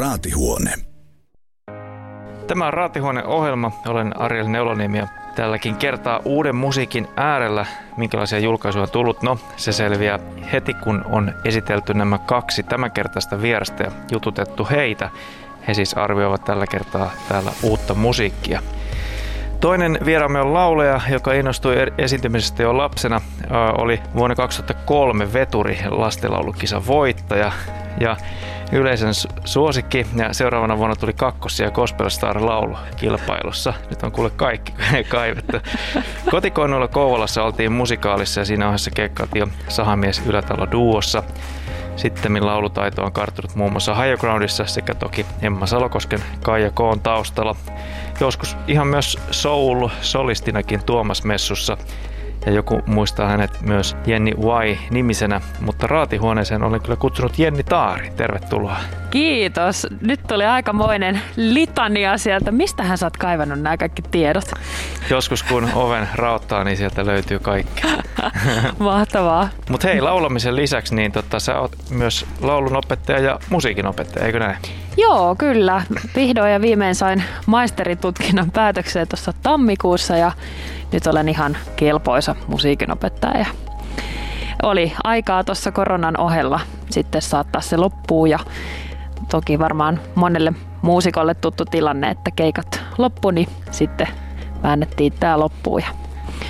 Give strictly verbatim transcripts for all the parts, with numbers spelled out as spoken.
Raatihuone. Tämä on Raatihuone-ohjelma. Olen Ariel Neuloniemi ja tälläkin kertaa uuden musiikin äärellä. Minkälaisia julkaisuja on tullut? No, se selviää heti, kun on esitelty nämä kaksi tämänkertaista vierasta ja jututettu heitä. He siis arvioivat tällä kertaa täällä uutta musiikkia. Toinen vieraamme on laulaja, joka innostui esiintymisestä jo lapsena. Oli vuonna kaksituhattakolme veturi lastenlaulukisan voittaja ja yleisön suosikki. Ja seuraavana vuonna tuli kakkosia Gospel Star -laulu kilpailussa. Nyt on kuule kaikki kaivettu. Kotikonnuilla Kouvolassa oltiin musikaalissa ja siinä ohessa keikkailtiin jo Sahamies Ylätalo duossa. Sittemmin laulutaito on karttunut muun muassa Higher Groundissa sekä toki Emma Salokosken Kaija Koon taustalla. Joskus ihan myös soul-solistinakin Tuomas-messussa. Ja joku muistaa hänet myös Jenni Y-nimisenä, mutta Raatihuoneeseen olen kyllä kutsunut Jenni Taari. Tervetuloa. Kiitos. Nyt tuli aikamoinen litania sieltä. Mistähän sä oot kaivannut nämä kaikki tiedot? Joskus kun oven raottaa, niin sieltä löytyy kaikki. Mahtavaa. Mutta hei, laulamisen lisäksi niin tota, sä oot myös laulunopettaja ja musiikinopettaja, eikö näin? Joo, kyllä. Vihdoin ja viimein sain maisteritutkinnon päätökseen tuossa tammikuussa ja nyt olen ihan kelpoisa musiikinopettaja. Oli aikaa tuossa koronan ohella sitten saattaa se loppuun ja toki varmaan monelle muusikolle tuttu tilanne, että keikat loppu, niin sitten väännettiin tää loppuun. Ja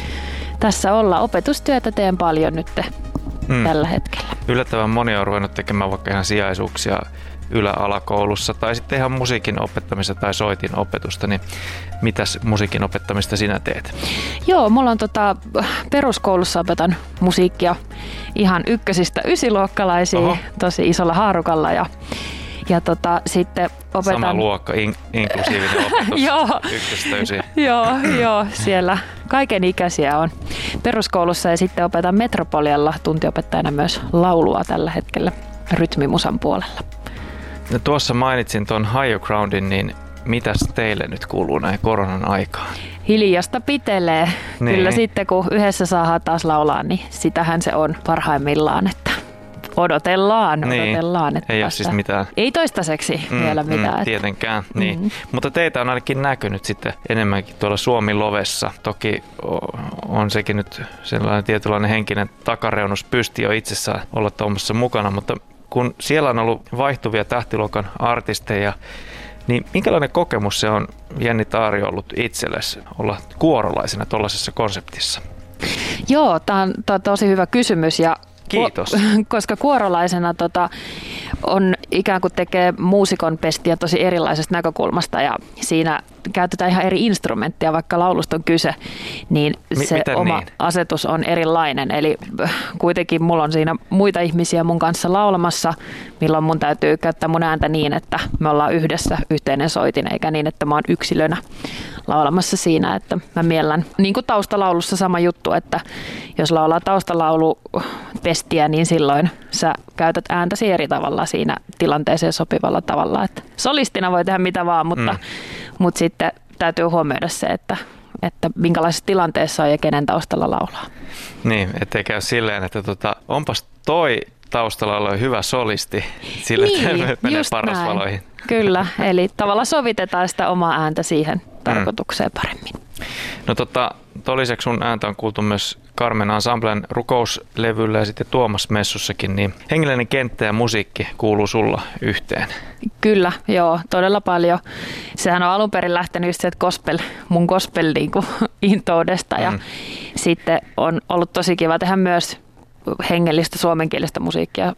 tässä ollaan. Opetustyötä teen paljon nyt hmm. tällä hetkellä. Yllättävän moni on ruvennut tekemään vaikka ihan sijaisuuksia ylä-alakoulussa tai sitten ihan musiikin opettamista tai soitin opetusta, niin mitäs musiikin opettamista sinä teet? Joo, mulla on tota, peruskoulussa opetan musiikkia ihan ykkösistä ysiluokkalaisiin. Oho. Tosi isolla haarukalla ja, ja tota, sitten opetan... Sama luokka, in, inklusiivinen opetus. Joo. Ykköstä ysiin. Joo, joo, siellä kaiken ikäisiä on peruskoulussa ja sitten opetan Metropolialla tuntiopettajana myös laulua tällä hetkellä rytmimusan puolella. No tuossa mainitsin tuon Higher Groundin, niin mitäs teille nyt kuuluu näin koronan aikaan? Hiljasta pitelee. Niin. Kyllä sitten kun yhdessä saadaan taas laulaa, niin sitähän se on parhaimmillaan, että odotellaan, niin. odotellaan. Että ei ole siis mitään. Ei toistaiseksi mm, vielä mitään. Mm, tietenkään, että... niin. Mm. Mutta teitä on ainakin näkynyt sitten enemmänkin tuolla Suomi-lovessa. Toki on sekin nyt sellainen tietynlainen henkinen takareunus pysti jo itsessään olla tuommoisessa mukana, mutta kun siellä on ollut vaihtuvia tähtiluokan artisteja, niin minkälainen kokemus se on, Jenni Taari, ollut itsellesi olla kuorolaisena tuollaisessa konseptissa? Joo, tämä on, on tosi hyvä kysymys. Ja kiitos. Koska kuorolaisena tota, on ikään kuin tekee muusikon pestiä tosi erilaisesta näkökulmasta ja siinä käytetään ihan eri instrumentteja, vaikka laulusta on kyse, niin se Miten oma niin? asetus on erilainen. Eli kuitenkin mulla on siinä muita ihmisiä mun kanssa laulamassa, milloin mun täytyy käyttää mun ääntä niin, että me ollaan yhdessä yhteinen soitin, eikä niin, että mä oon yksilönä laulamassa siinä, että mä miellän. Niin kuin taustalaulussa sama juttu, että jos laulaa taustalaulupestiä, niin silloin sä käytät ääntäsi eri tavalla siinä tilanteeseen sopivalla tavalla. Että solistina voi tehdä mitä vaan, mutta, mm. mutta sitten täytyy huomioida se, että, että minkälaisessa tilanteessa on ja kenen taustalla laulaa. Niin, ettei käy silleen, että tota, onpas toi taustalla olla hyvä solisti, sillä niin, menee parasvaloihin. Kyllä, eli tavallaan sovitetaan sitä omaa ääntä siihen tarkoitukseen mm. paremmin. No tota, lisäksi sun ääntä on kuultu myös Carmen Ensemblen rukouslevyllä ja sitten Tuomas-messussakin, niin hengellinen kenttä ja musiikki kuuluu sulla yhteen. Kyllä, joo, todella paljon. Sehän on alun perin lähtenyt just sieltä gospel, mun gospel niin kuin intoudesta ja mm. sitten on ollut tosi kiva tehdä myös hengellistä suomenkielistä musiikkia.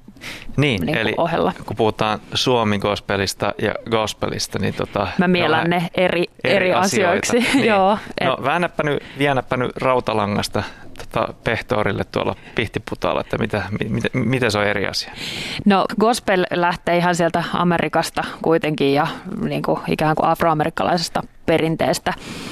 Niin, niin eli ohella. Kun puhutaan suomi-gospelista ja gospelista, niin tota... Mä miellän ne eri, eri, eri asioiksi. Niin. Joo, no et... väännäppä nyt, viennäppä nyt rautalangasta tota, pehtoorille tuolla Pihtiputaalla, että mitä, mitä, mitä se on eri asia? No gospel lähtee ihan sieltä Amerikasta kuitenkin ja niin kuin, ikään kuin afroamerikkalaisesta perinteestä.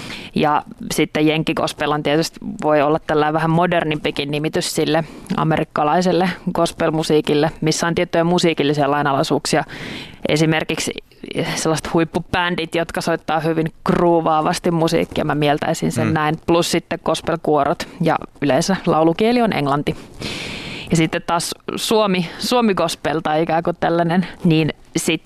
Ja sitten jenkkigospel on tietysti voi olla tällainen vähän modernimpikin nimitys sille amerikkalaiselle gospelmusiikille, missä on tiettyjä musiikillisia lainalaisuuksia. Esimerkiksi sellaiset huippubändit, jotka soittaa hyvin groovaavasti musiikkia, mä mieltäisin sen mm. näin. Plus sitten gospelkuorot ja yleensä laulukieli on englanti. Ja sitten taas Suomi, Suomi gospel tai ikään kuin tällainen, niin sitten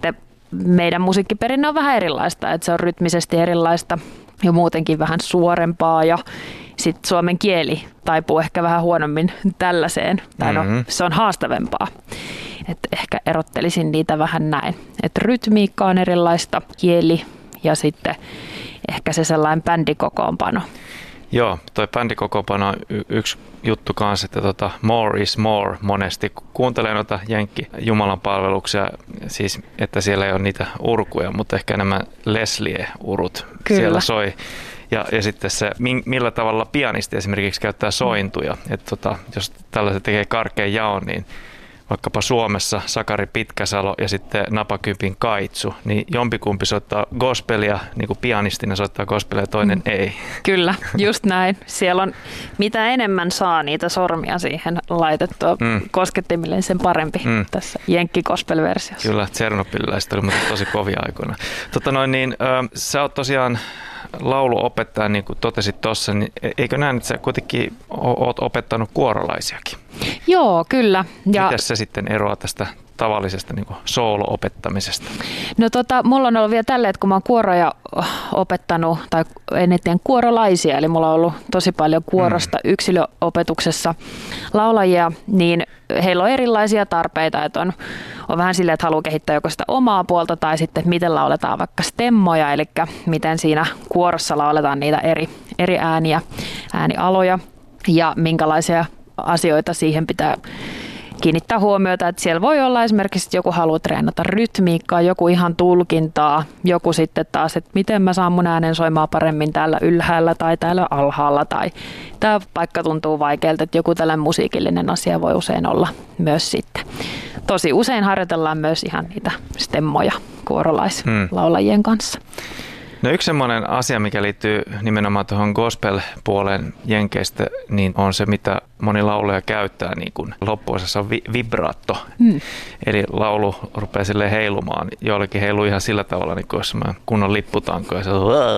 meidän musiikkiperinne on vähän erilaista, että se on rytmisesti erilaista ja muutenkin vähän suorempaa ja sitten suomen kieli taipuu ehkä vähän huonommin tällaiseen, tai no, mm-hmm. se on haastavempaa. Et ehkä erottelisin niitä vähän näin. Et rytmiikka on erilaista, kieli ja sitten ehkä se sellainen bändikokoonpano. Joo, toi bändikokoonpano on y- yksi juttu kanssa, että tota more is more monesti. Kun kuuntelee noita jenkki Jumalan palveluksia, siis että siellä ei ole niitä urkuja, mutta ehkä enemmän Leslie-urut Kyllä. siellä soi. Ja, ja sitten se, millä tavalla pianisti esimerkiksi käyttää sointuja. Että tota, jos tällaiset tekee karkean jaon, niin vaikkapa Suomessa Sakari Pitkäsalo ja sitten Napakympin Kaitsu, niin jompikumpi soittaa gospelia, niin kuin pianistina soittaa gospelia ja toinen mm. ei. Kyllä, just näin. Siellä on, mitä enemmän saa niitä sormia siihen laitettua mm. koskettimille, sen parempi mm. tässä jenkki-gospel-versiossa. Kyllä, Tsernobyliläiset oli mutta tosi kovia aikoina. Tota noin, niin, äh, sä oot tosiaan lauluopettaja, niin kuin totesit tuossa, niin eikö näin, että sä kuitenkin oot opettanut kuorolaisiakin? Joo, kyllä. Ja mitäs se sitten eroaa tästä tavallisesta niin kuin soolo-opettamisesta? No tota, mulla on ollut vielä tälleen, että kun mä oon kuoroja opettanut, tai en tiedä kuorolaisia, eli mulla on ollut tosi paljon kuorosta mm. yksilöopetuksessa laulajia, niin heillä on erilaisia tarpeita, että on, on vähän silleen, että haluaa kehittää joko sitä omaa puolta, tai sitten, että miten lauletaan vaikka stemmoja, eli miten siinä kuorossa lauletaan niitä eri, eri ääniä, äänialoja, ja minkälaisia asioita siihen pitää kiinnittää huomiota, että siellä voi olla esimerkiksi, että joku haluaa treenata rytmiikkaa, joku ihan tulkintaa, joku sitten taas, että miten mä saan mun äänen soimaan paremmin täällä ylhäällä tai täällä alhaalla, tai tämä paikka tuntuu vaikealta, että joku tällainen musiikillinen asia voi usein olla myös sitten. Tosi usein harjoitellaan myös ihan niitä stemmoja kuorolaislaulajien kanssa. No yksi semmoinen asia, mikä liittyy nimenomaan tuohon gospel-puoleen jenkeistä, niin on se, mitä moni laulaja käyttää, niin kuin loppuosassa on vi- vibraatto. Mm. Eli laulu rupeaa silleen heilumaan. Joillekin heiluu ihan sillä tavalla, niin kuin jos mä kunnon lipputanko ja se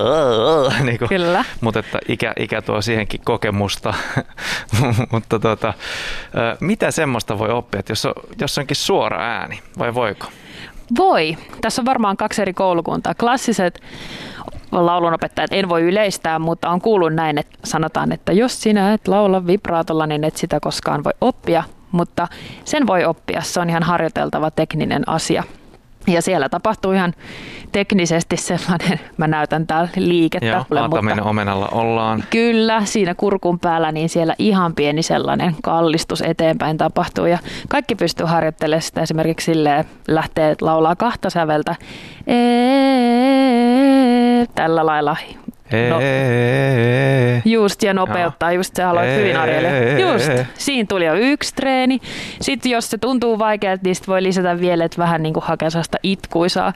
on niin kuin, Kyllä. Mutta että ikä, ikä tuo siihenkin kokemusta. Mutta tota, mitä semmoista voi oppia, että jos, on, jos onkin suora ääni, vai voiko? Voi. Tässä on varmaan kaksi eri koulukuntaa. Klassiset laulunopettajat, en voi yleistää, mutta on kuullut näin, että sanotaan, että jos sinä et laula vibraatolla, niin et sitä koskaan voi oppia. Mutta sen voi oppia, se on ihan harjoiteltava tekninen asia. Ja siellä tapahtuu ihan teknisesti sellainen, mä näytän täällä liikettä. Joo, Aatamin omenalla ollaan. Kyllä, siinä kurkun päällä, niin siellä ihan pieni sellainen kallistus eteenpäin tapahtuu. Ja kaikki pystyy harjoittelemaan sitä esimerkiksi silleen, lähtee laulaa kahta säveltä. Eee, tällä lailla. No, just, ja nopeuttaa, just se aloit hyvin Arjelle. Just, siinä tuli jo yksi treeni. Sitten jos se tuntuu vaikealta, niin sit voi lisätä vielä, että vähän niin kuin hakee sellaista itkuisaa.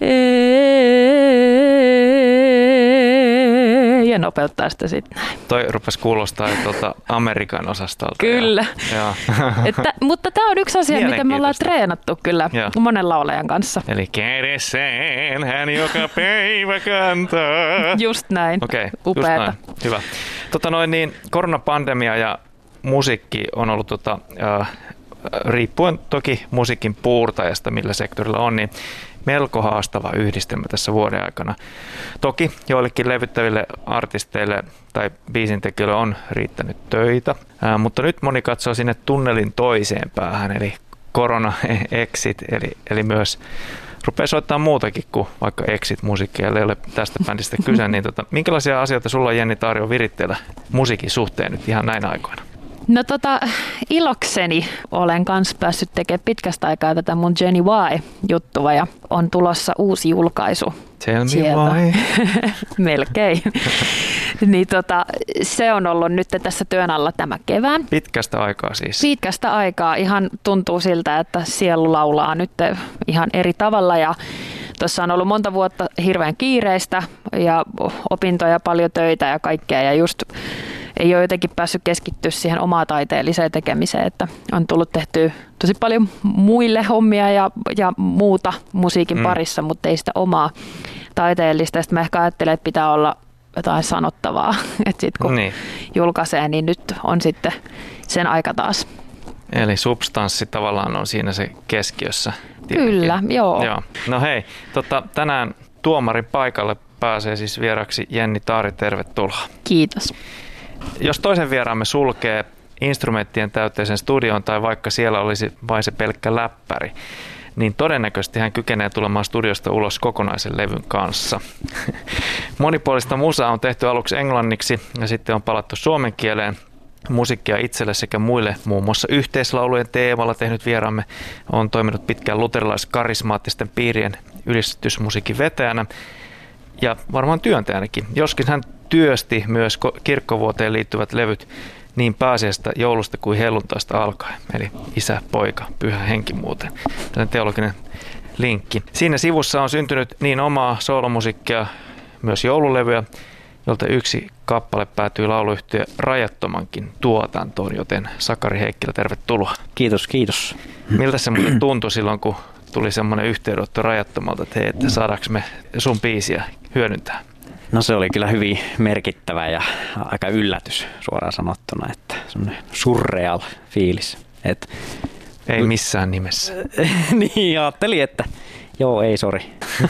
Ja nopeuttaa sitä sitten. Toi rupesi kuulostaa tuolta Amerikan osastolta. Kyllä. Ja, että, mutta tämä on yksi asia, mitä me ollaan treenattu kyllä ja. monen laulajan kanssa. Eli kädessään hän joka päivä kantaa. Just näin. Okei, okay, upeata. Hyvä. Tota noin, niin, koronapandemia ja musiikki on ollut, tota, äh, riippuen toki musiikin puurtajasta, millä sektorilla on, niin melko haastava yhdistelmä tässä vuoden aikana. Toki joillekin levyttäville artisteille tai biisintekijöille on riittänyt töitä, ää, mutta nyt moni katsoo sinne tunnelin toiseen päähän, eli korona-exit, eli, eli myös rupeaa soittamaan muutakin kuin vaikka exit-musiikkia, ellei ole tästä bändistä kyse, niin tota, minkälaisia asioita sulla, Jenni Taari, on viritteillä musiikin suhteen nyt ihan näin aikoina? No tota, ilokseni olen kanssa päässyt tekemään pitkästä aikaa tätä mun Jenny Y-juttua ja on tulossa uusi julkaisu. Tell me why. Melkein. Niin tota, se on ollut nyt tässä työn alla tämä kevään. Pitkästä aikaa siis. Pitkästä aikaa. Ihan tuntuu siltä, että sielu laulaa nyt ihan eri tavalla ja tuossa on ollut monta vuotta hirveän kiireistä ja opintoja, paljon töitä ja kaikkea ja just ei ole jotenkin päässyt keskittyä siihen omaa taiteelliseen tekemiseen, että on tullut tehtyä tosi paljon muille hommia ja, ja muuta musiikin mm. parissa, mutta ei sitä omaa taiteellista. Sitten mä ehkä ajattelen, että pitää olla jotain sanottavaa, että sitten kun niin. julkaisee, niin nyt on sitten sen aika taas. Eli substanssi tavallaan on siinä se keskiössä. Tietenkin. Kyllä, joo. joo. No hei, tota, tänään tuomarin paikalle pääsee siis vieraksi Jenni Taari, tervetuloa. Kiitos. Jos toisen vieraamme sulkee instrumenttien täyteisen studion tai vaikka siellä olisi vain se pelkkä läppäri, niin todennäköisesti hän kykenee tulemaan studiosta ulos kokonaisen levyn kanssa. Monipuolista musaa on tehty aluksi englanniksi ja sitten on palattu suomen kieleen. Musiikkia itselle sekä muille, muun muassa yhteislaulujen teemalla tehnyt vieraamme on toiminut pitkään luterilais-karismaattisten piirien ylistysmusiikin vetäjänä ja varmaan työntäjänäkin. Joskin hän työsti myös kirkkovuoteen liittyvät levyt niin pääsiäisestä, joulusta kuin helluntaista alkaen. Eli isä, poika, pyhä henki muuten. Tällainen teologinen linkki. Siinä sivussa on syntynyt niin omaa soolomusiikkia, myös joululevyä, jolta yksi kappale päätyy lauluyhtiö Rajattomankin tuotantoon, joten Sakari Heikkilä, tervetuloa. Kiitos, kiitos. Miltä se tuntui silloin, kun tuli semmoinen yhteydenotto Rajattomalta, että hei, että saadaanko me sun biisiä hyödyntää? No se oli kyllä hyvin merkittävä ja aika yllätys suoraan sanottuna, että semmoinen surreal fiilis. Et, ei missään nimessä. niin, ajattelin, että joo, ei sori.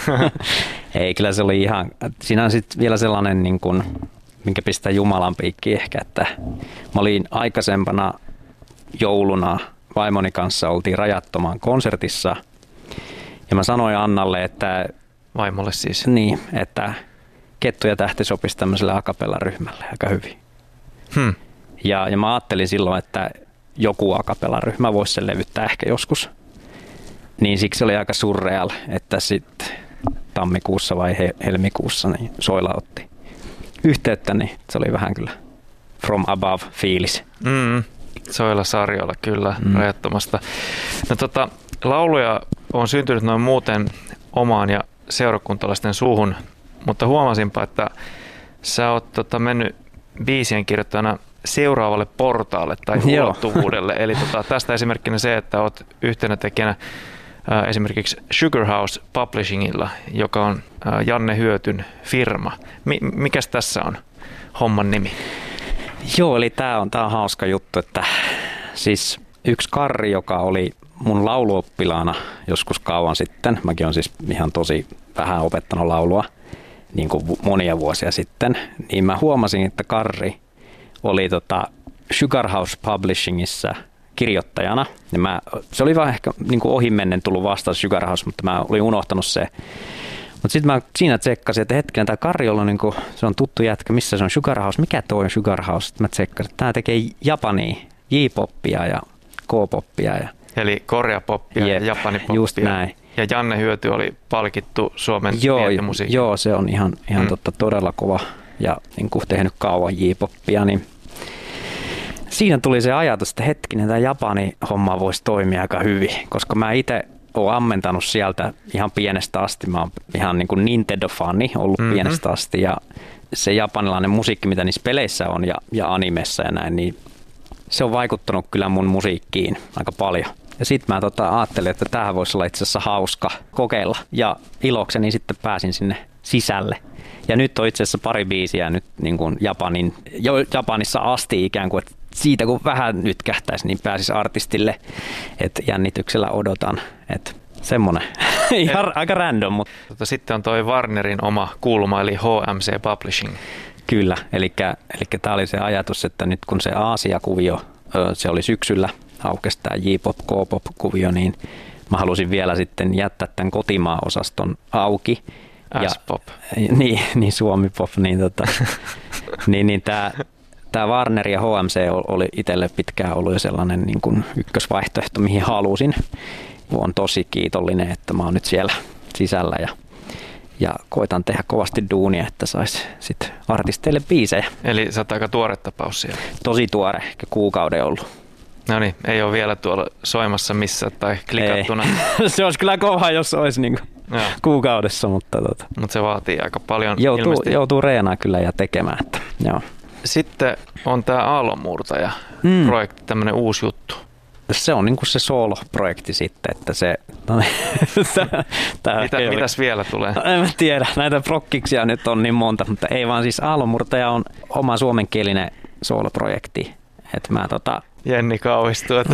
ei, kyllä se oli ihan, siinä on sitten vielä sellainen, niin kuin, minkä pistää Jumalan piikkiin ehkä, että mä olin aikaisempana jouluna vaimoni kanssa, oltiin Rajattoman konsertissa ja mä sanoin Annalle, että vaimolle siis. Niin, että Kettu ja tähti sopisi tämmöiselle a cappella-ryhmälle aika hyvin. Hmm. Ja, ja mä ajattelin silloin, että joku a cappella-ryhmä voisi sen levyttää ehkä joskus. Niin siksi oli aika surreal, että sitten tammikuussa vai he, helmikuussa niin Soila otti yhteyttä, niin se oli vähän kyllä from above fiilis. Mm, Soila Sarjola kyllä, mm. Rajattomasta. No tota, lauluja on syntynyt noin muuten omaan ja seurakuntalaisten suuhun, mutta huomasinpa, että sä oot tota, mennyt biisien kirjoittajana seuraavalle portaalle tai ulottuvuudelle. Eli tota, tästä esimerkkinä se, että oot yhtenä tekijänä ää, esimerkiksi Sugar House Publishingilla, joka on ää, Janne Hyötyn firma. Mi- mikäs tässä on homman nimi? Joo, eli tää on, tää on hauska juttu, että siis yksi Karri, joka oli mun lauluoppilaana joskus kauan sitten, mäkin olen siis ihan tosi vähän opettanut laulua, niin kuin monia vuosia sitten, niin mä huomasin, että Karri oli tota Sugar House Publishingissa kirjoittajana. Ja mä, se oli vaan ehkä niin kuin ohimennen tullut vastaan Sugar House, mutta mä olin unohtanut se. Mutta sitten mä siinä tsekkasin, että hetkinen, tämä Karri on, niin kuin, se on tuttu jätkä, missä se on Sugar House, mikä toi on Sugar House? Sitten mä tsekkasin, että tämä tekee Japania, J-poppia ja K-poppia. Ja eli koreapoppia ja japanipoppia. Just näin. Ja Janne Hyöty oli palkittu Suomen joo, vientimusiikin. Joo, se on ihan, ihan mm. totta, todella kova ja niin kuin tehnyt kauan J-poppia. Niin siinä tuli se ajatus, että hetkinen, tämä Japani homma voisi toimia aika hyvin, koska mä itse olen ammentanut sieltä ihan pienestä asti. Mä oon ihan niin kuin Nintendo-fani ollut mm-hmm. pienestä asti ja se japanilainen musiikki, mitä niissä peleissä on ja, ja animessa ja näin, niin se on vaikuttanut kyllä mun musiikkiin aika paljon. Ja sitten mä tota, ajattelin, että tämähän voisi olla itse asiassa hauska kokeilla. Ja ilokseni sitten pääsin sinne sisälle. Ja nyt on itse asiassa pari biisiä nyt niin kuin Japanin, jo Japanissa asti ikään kuin, että siitä kun vähän nyt kähtäisi, niin pääsisi artistille. Että jännityksellä odotan. Että semmoinen. Ihan aika random. Mutta. Tota, sitten on toi Warnerin oma kulma, eli H M C Publishing. Kyllä, eli, eli tämä oli se ajatus, että nyt kun se Aasia-kuvio, se oli syksyllä, aukesi tämä J-pop, K-pop-kuvio, niin mä halusin vielä sitten jättää tämän kotimaa-osaston auki. S-pop. Ja, niin, niin Suomi-pop, niin, tota, niin, niin tämä, tämä Warner ja H M C oli itselle pitkään ollut jo sellainen niin kuin ykkösvaihtoehto, mihin halusin. Olen tosi kiitollinen, että mä oon nyt siellä sisällä ja Ja koitan tehdä kovasti duunia, että saisi sitten artisteille biisejä. Eli sä oot aika tuore tapaus siellä. Tosi tuore, ehkä kuukauden ollut. No niin, ei ole vielä tuolla soimassa missään tai klikattuna. Se olisi kyllä kova, jos olisi niin kuukaudessa, mutta tota. Mut se vaatii aika paljon joutuu, ilmeisesti. Joutuu reenaa kyllä ja tekemään. Että, joo. Sitten on tämä Aallonmurtaja-projekti, mm. tämmöinen uusi juttu. Se on niin kuin se solo-projekti sitten, että se. No, tää, tää Mitä, mitäs vielä tulee? No, en mä tiedä, näitä prokkiksia nyt on niin monta, mutta ei vaan siis Aallonmurtaja on oma suomenkielinen solo-projekti. Että mä tota, Jenni kauhistuu. Että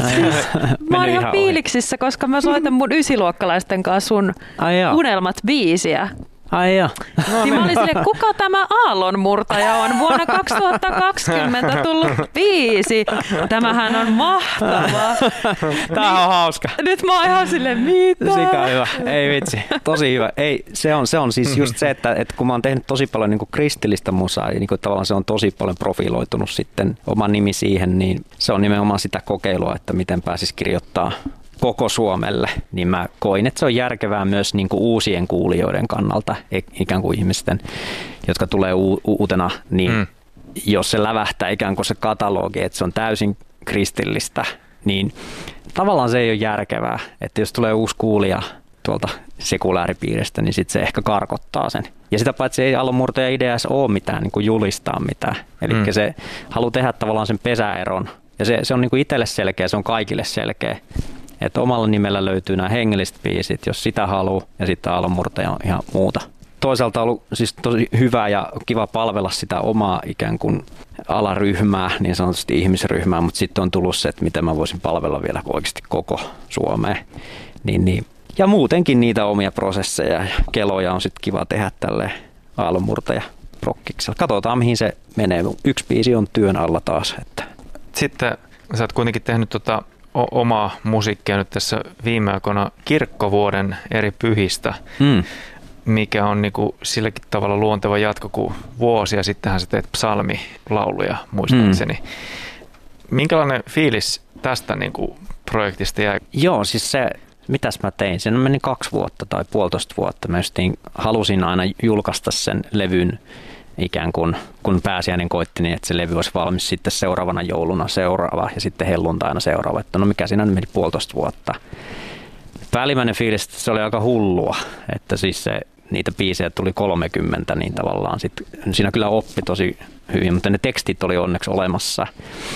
mä oon ihan fiiliksissä, koska mä soitan mun ysiluokkalaisten kanssa sun Unelmat biisiä. Ai joo. No, niin mä olin silleen, kuka tämä aallonmurtaja on? Vuonna kaksituhattakaksikymmentä tullut biisi. Tämähän on mahtavaa. Tää on hauska. Nyt mä oon ihan silleen, mitä? Sika hyvä. Ei vitsi. Tosi hyvä. Ei, se on, se on siis just se, että, että kun mä oon tehnyt tosi paljon niin kuin kristillistä musaa, ja niin kuin tavallaan se on tosi paljon profiloitunut sitten oma nimi siihen, niin se on nimenomaan sitä kokeilua, että miten pääsis kirjoittaa koko Suomelle, niin mä koin, että se on järkevää myös niin kuin uusien kuulijoiden kannalta, ikään kuin ihmisten, jotka tulee u- uutena, niin mm. jos se lävähtää ikään kuin se katalogi, että se on täysin kristillistä, niin tavallaan se ei ole järkevää, että jos tulee uusi kuulija tuolta sekulaaripiiristä, niin sitten se ehkä karkottaa sen. Ja sitä paitsi ei aallonmurtaja ideassa ole mitään niin kuin julistaa mitään, eli mm. se haluaa tehdä tavallaan sen pesäeron, ja se, se on niin kuin itselle selkeä, se on kaikille selkeä. Että omalla nimellä löytyy nämä hengelliset biisit, jos sitä haluaa, ja sitten aallonmurtaja on ihan muuta. Toisaalta on ollut siis tosi hyvä ja kiva palvella sitä omaa ikään kuin alaryhmää, niin sanotusti ihmisryhmää, mutta sitten on tullut se, että miten mä voisin palvella vielä oikeasti koko Suomeen. Niin, niin. Ja muutenkin niitä omia prosesseja ja keloja on sitten kiva tehdä tälleen aallonmurtaja prokkiksella. Katsotaan, mihin se menee. Yksi biisi on työn alla taas. Että. Sitten sä oot kuitenkin tehnyt tota omaa musiikkia nyt tässä viime aikoina kirkkovuoden eri pyhistä, mm. mikä on niinku silläkin tavalla luonteva jatko kuin vuosia sittenhän sä teet psalmilauluja muistaakseni. Mm. Minkälainen fiilis tästä niinku projektista jäi? Joo, siis se, mitäs mä tein? Sen meni kaksi vuotta tai puolitoista vuotta. Mä justiin halusin aina julkaista sen levyn ikään kuin, kun pääsiäinen koitti, niin että se levy olisi valmis sitten seuraavana jouluna seuraava ja sitten helluntaina seuraava. Että no mikä siinä meni puolitoista vuotta. Päällimmäinen fiilis, että se oli aika hullua, että siis se, niitä biisejä tuli kolmekymmentä, niin tavallaan sit, siinä kyllä oppi tosi hyvin, mutta ne tekstit oli onneksi olemassa.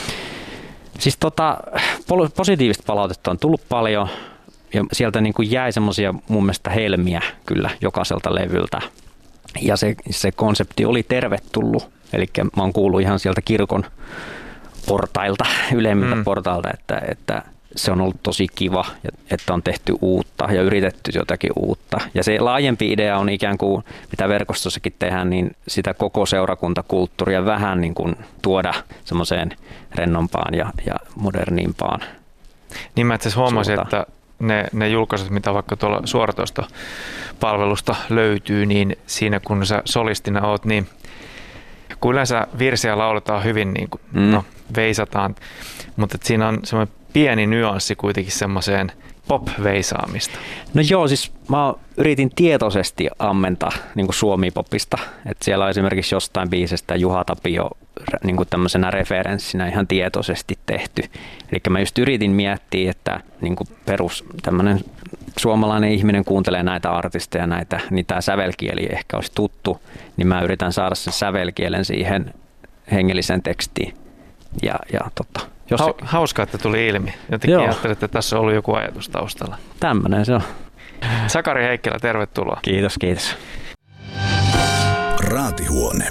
Siis tota, positiivista palautetta on tullut paljon ja sieltä niin kuin jäi semmoisia mun mielestä helmiä kyllä jokaiselta levyltä. Ja se, se konsepti oli tervetullut, eli mä oon kuullut ihan sieltä kirkon portailta, ylemmiltä mm. portailta, että, että se on ollut tosi kiva, että on tehty uutta ja yritetty jotakin uutta. Ja se laajempi idea on ikään kuin, mitä verkostossakin tehdään, niin sitä koko seurakuntakulttuuria vähän niin kuin tuoda semmoiseen rennompaan ja, ja modernimpaan. Niin mä itse asiassa huomasin, että ne, ne julkaisut, mitä vaikka tuolla suoratoistopalvelusta löytyy, niin siinä kun sä solistina oot, niin kun yleensä virsiä lauletaan hyvin, niin kuin, mm. no, veisataan, mutta siinä on semmoinen pieni nyanssi kuitenkin semmoiseen pop-veisaamista. No joo, siis mä yritin tietoisesti ammentaa niin kuin suomi-popista, että siellä on esimerkiksi jostain biisestä Juha Tapio niin kuin tämmöisenä referenssinä ihan tietoisesti tehty. Eli mä just yritin miettiä, että niin kuin perus tämmöinen suomalainen ihminen kuuntelee näitä artisteja, näitä, niin tämä sävelkieli ehkä olisi tuttu, niin mä yritän saada sen sävelkielen siihen hengelliseen tekstiin. Ja, ja tota, jos ha- hauskaa, että tuli ilmi. Jotenkin ajattelin, että tässä on ollut joku ajatus taustalla. Tämmöinen se on. Sakari Heikkilä, tervetuloa. Kiitos, kiitos. Raatihuone.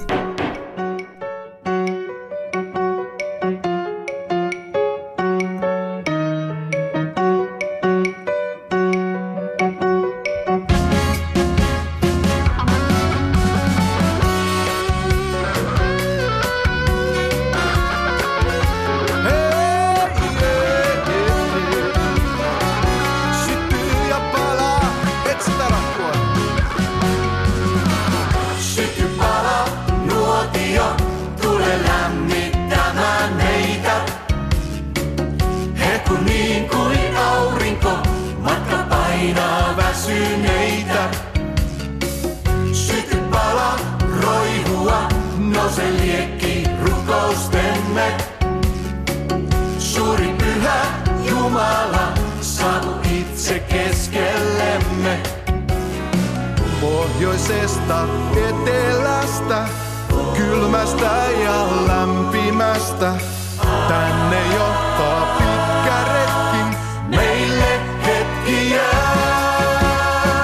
Pohjoisesta, etelästä, kylmästä ja lämpimästä. Tänne johtaa pitkä retki, meille hetki jää.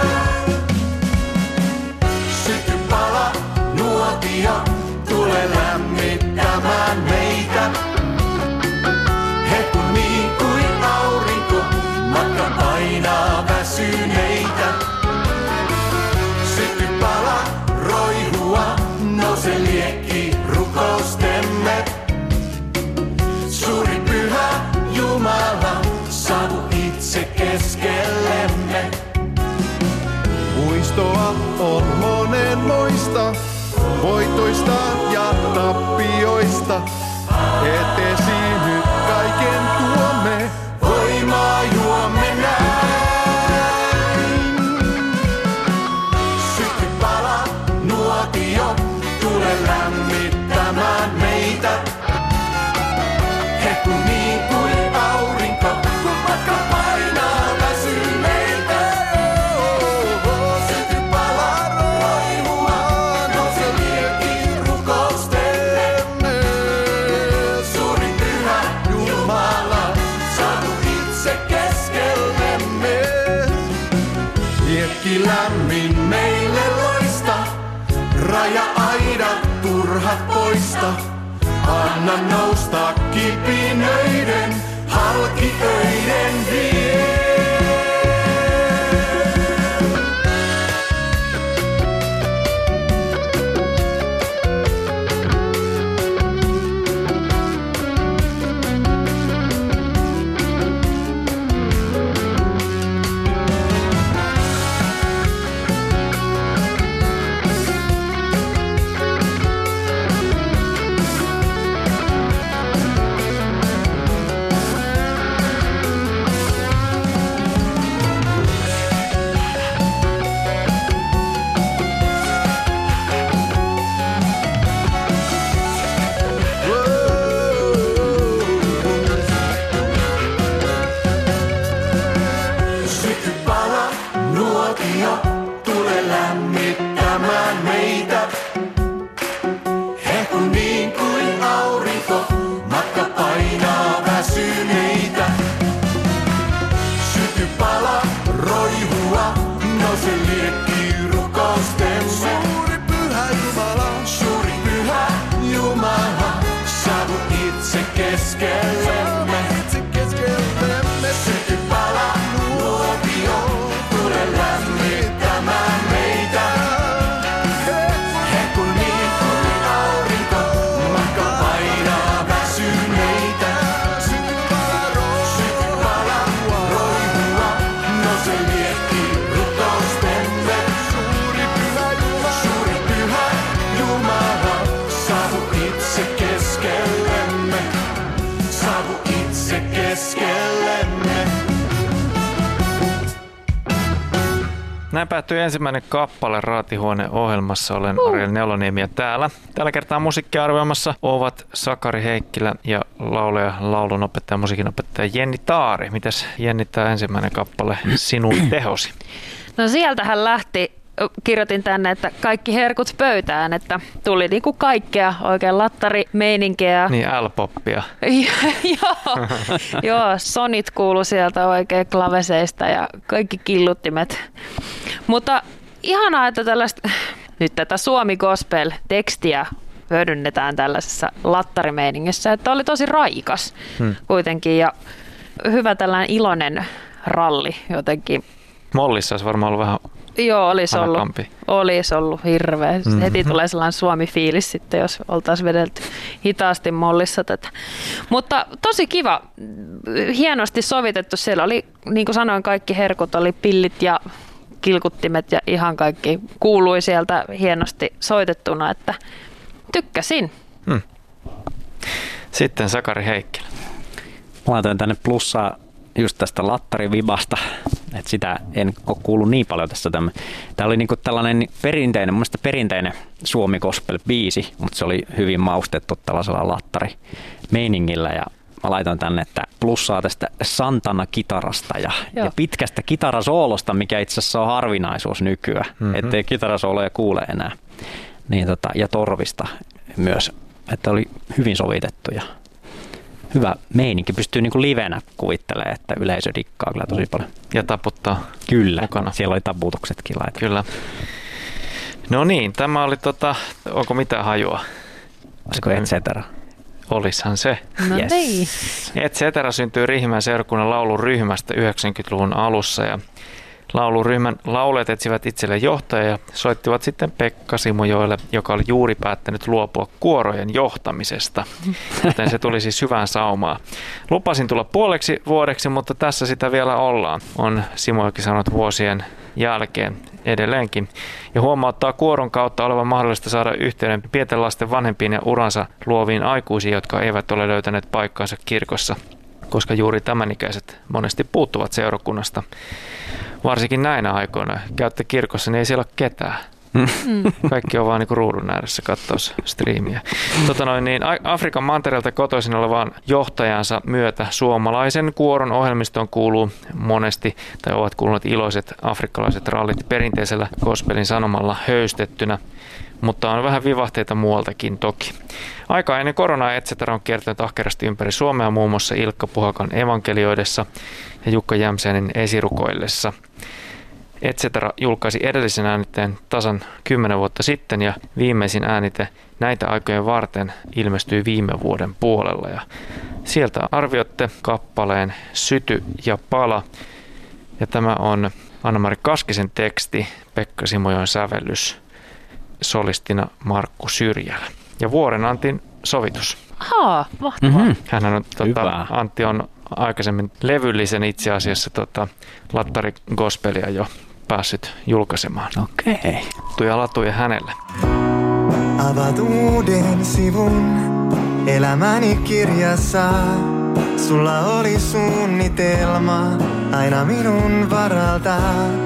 Syty pala, nuotio, tule lämmittämään meitä. He nouse liekki rukoustemme. Suuri pyhä Jumala, saavu itse keskellemme. Muistoa on monenmoista, voitoista ja tappioista. Eteesi nyt kaiken tuomme, voimaa juomme näin. Sytty pala, nuotio, tule lämmittämään meitä. Hehku niin kuin aurinko, kun matka painaa väsyneitä. Sytty pala, roihua, nouse liekki rukoustemme. Suuri pyhä Jumala, saavu itse keskellemme. Liekki lämmin meille loista, raja-aidat turhat poista. Anna nousta kipinöiden, halkiöiden vie. Näin päättyi ensimmäinen kappale Raatihuone-ohjelmassa. Olen uh. Ariel Neuloniemi ja täällä. Tällä kertaa musiikkia arvioimassa ovat Sakari Heikkilä ja laulaja, laulunopettaja, musiikinopettaja Jenni Taari. Mitäs Jenni, tämä ensimmäinen kappale Sinun tehosi? No sieltähän lähti, kirjoitin tänne, että kaikki herkut pöytään, että tuli niinku kaikkea, oikein lattarimeininkiä. Niin, L-poppia. Joo, joo, sonit kuului sieltä oikein klaveseista ja kaikki killuttimet. Mutta ihanaa, että tällaista, nyt tätä Suomi Gospel-tekstiä hyödynnetään tällaisessa lattarimeiningissä, että oli tosi raikas hmm. kuitenkin ja hyvä tällainen iloinen ralli jotenkin. Mollissa olisi varmaan ollut vähän Joo, olisi ollut, hanakampi. olisi ollut hirveä. Mm-hmm. Heti tulee sellainen Suomi-fiilis sitten, jos oltaisiin vedelty hitaasti mollissa tätä. Mutta tosi kiva, hienosti sovitettu. Siellä oli, niin kuin sanoin, kaikki herkut, oli pillit ja kilkuttimet ja ihan kaikki kuului sieltä hienosti soitettuna, että tykkäsin. Hmm. Sitten Sakari Heikkilä. Mä laitoin tänne plussaa just tästä lattarivibasta, että sitä en ole kuullut niin paljon tässä. Tämä oli niinku tällainen perinteinen, mun mielestä perinteinen Suomi Gospel-biisi, mutta se oli hyvin maustettu tällaisella lattarimeiningillä ja mä laitoin tänne, että plussaa tästä Santana-kitarasta ja, ja pitkästä kitarasoolosta, mikä itse asiassa on harvinaisuus nykyään, mm-hmm. ettei kitarasooloja kuule enää. Niin tota, ja torvista myös, että oli hyvin sovitettu ja hyvä meininki. Pystyy niin kuin livenä kuvittelemaan, että yleisö dikkaa kyllä tosi paljon. Ja taputtaa Kyllä, mukana. Siellä oli taputuksetkin laitettu. Kyllä. No niin, tämä oli tota, onko mitään hajua? Olisiko et cetera? Olishan se. No yes. niin. Et cetera syntyi Riihimäen seurakunnan lauluryhmästä yhdeksänkymmentäluvun alussa ja Lauluryhmän laulajat etsivät itselleen johtajaa ja soittivat sitten Pekka Simojoelle, joka oli juuri päättänyt luopua kuorojen johtamisesta, joten se tuli siis hyvään saumaan. Lupasin tulla puoleksi vuodeksi, mutta tässä sitä vielä ollaan, on Simojoki sanonut vuosien jälkeen edelleenkin. Ja huomauttaa kuoron kautta olevan mahdollista saada yhteyden pienten lasten vanhempiin ja uransa luoviin aikuisiin, jotka eivät ole löytäneet paikkaansa kirkossa, koska juuri tämän ikäiset monesti puuttuvat seurakunnasta. Varsinkin näinä aikoina. Käytte kirkossa, niin ei siellä ole ketään. Mm. Kaikki on vaan niin kuin ruudun ääressä katsoa striimiä. Tota noin, niin Afrikan mantereelta kotoisin olevan johtajansa myötä suomalaisen kuoron ohjelmistoon kuuluu monesti, tai ovat kuuluneet iloiset afrikkalaiset rallit perinteisellä gospelin sanomalla höystettynä, mutta on vähän vivahteita muualtakin toki. Aika ennen koronaa et cetera on kiertänyt ahkerasti ympäri Suomea, muun muassa Ilkka Puhakan evankelioidessa ja Jukka Jämsänin esirukoillessa. et cetera julkaisi edellisen äänitteen tasan kymmenen vuotta sitten ja viimeisin äänite näitä aikojen varten ilmestyi viime vuoden puolella. Ja sieltä arvioitte kappaleen Syty ja pala. Ja tämä on Anna-Mari Kaskisen teksti, Pekka Simojoen sävellys, solistina Markku Syrjälä. Ja Vuoren Antin sovitus. Haa, mahtavaa. Mm-hmm. Hänhän on, tota, Antti on aikaisemmin levyllisen itse asiassa tota, lattarigospelia jo päässyt julkaisemaan. Okei. Okay. Tuja latuja hänelle. Avaat uuden sivun elämäni kirjassa. Sulla oli suunnitelma aina minun varalta.